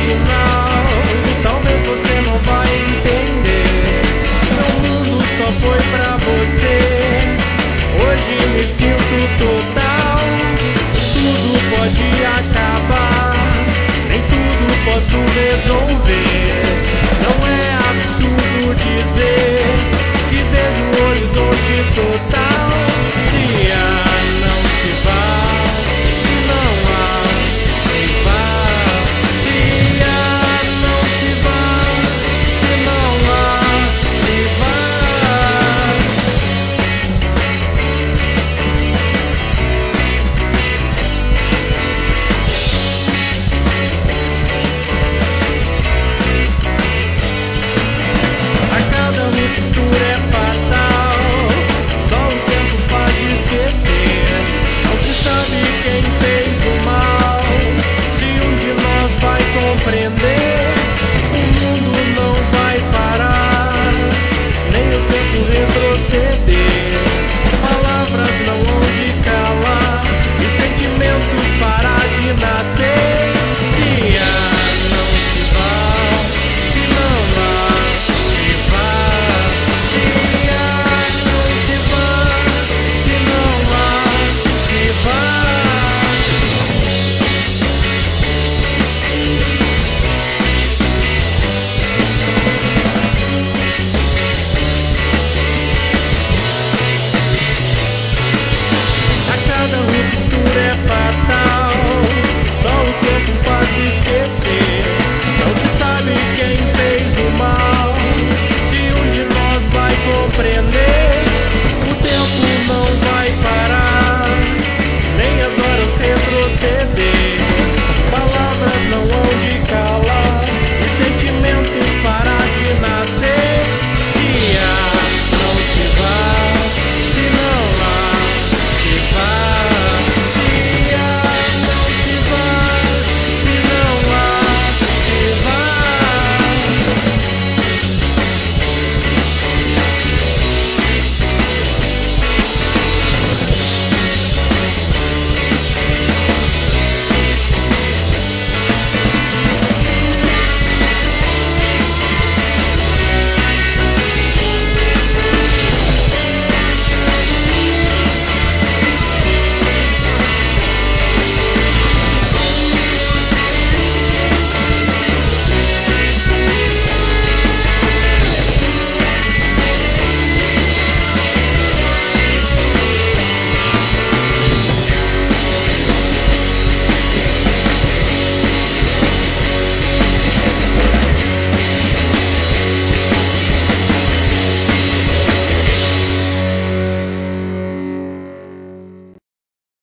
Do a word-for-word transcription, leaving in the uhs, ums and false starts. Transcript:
final, talvez você não vai entender. Meu mundo só foi pra você. Hoje me sinto total. Tudo pode acabar, nem tudo posso resolver. Não é absurdo dizer que vejo o horizonte total. Se há, não se vá. Se não há, se vá. Se há, não se vá. Se não há, se vá. A cada um futuro é fatal. Só o tempo faz esquecer. Não se sabe quem fez o mal. Se um de nós vai compreender.